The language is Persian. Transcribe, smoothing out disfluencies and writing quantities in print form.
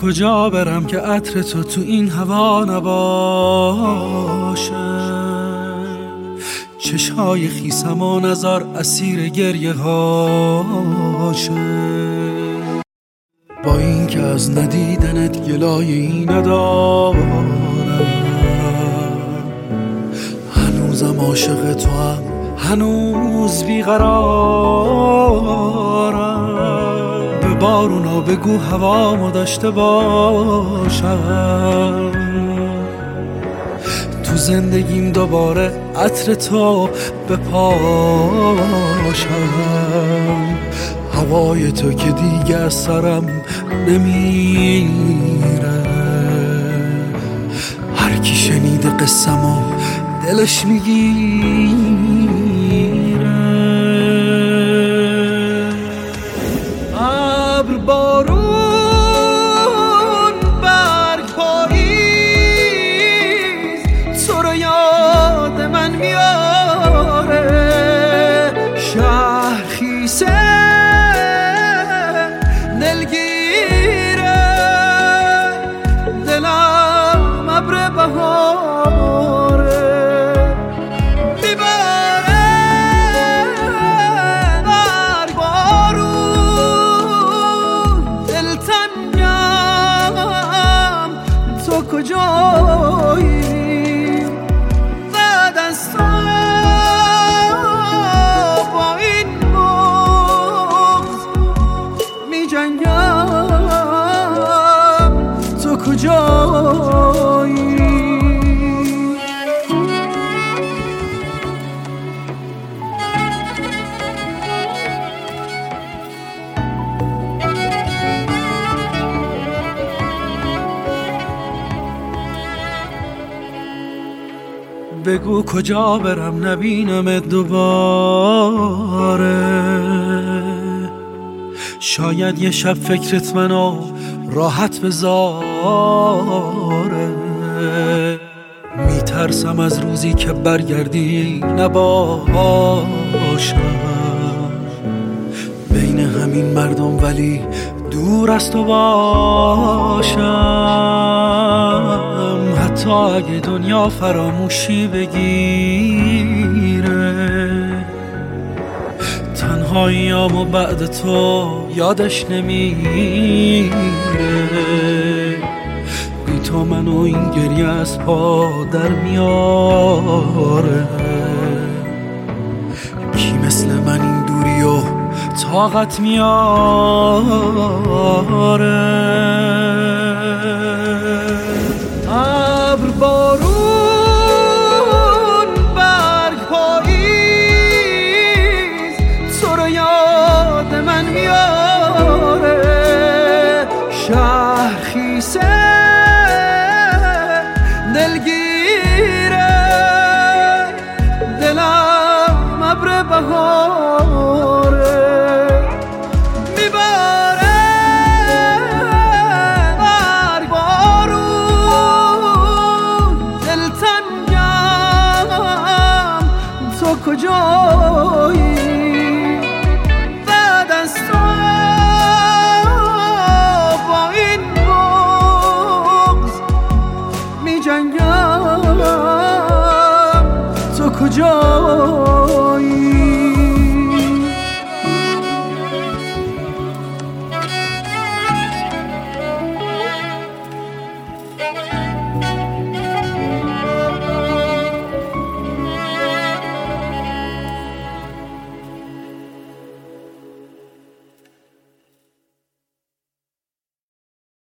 کجا برم که عطر تو این هوا نباشه؟ چشای خیسم و نظر اسیر گریه هاشه. با این که از ندیدنت گلایی ندارم، هنوزم عاشق تو هم، هنوز بیقرارم. به بارونا بگو هوامو داشته باشم، تو زندگیم دوباره عطر تو بپاشم. هوای تو که دیگه از سرم نمیره، هر کی شنیده قصه‌مو دلش میگیره. ابر بارون برگ پاییز تو رو یاد من میاره. شهر خیسه دلگیره، دلم ابر بهاره. میباره برگ بارون، دلتنگم تو کجایی؟ بعد از تو با این بغض می جنگم، تو کجایی؟ بگو کجا برم نبینمت دوباره. شاید یه شب فکرت منو راحت بذاره. میترسم از روزی که برگردی نباشم بین همین مردم، ولی دور از تو باشم. حتی اگه دنیا فراموشی بگیره، تنهاییامو بعد تو یادش نمیره. بی تو منو این گریه از پا در میاره. کی مثل من این دوری و طاقت میاره؟ ابر بارون برگ پاییز تو رو یاد من میاره. شهر خیسه دلگیره، دلم ابر بهاره. میباره برگ بارون، دلتنگم تو کجایی؟ بعد از تو با این بغض می جنگم، تو کجایی؟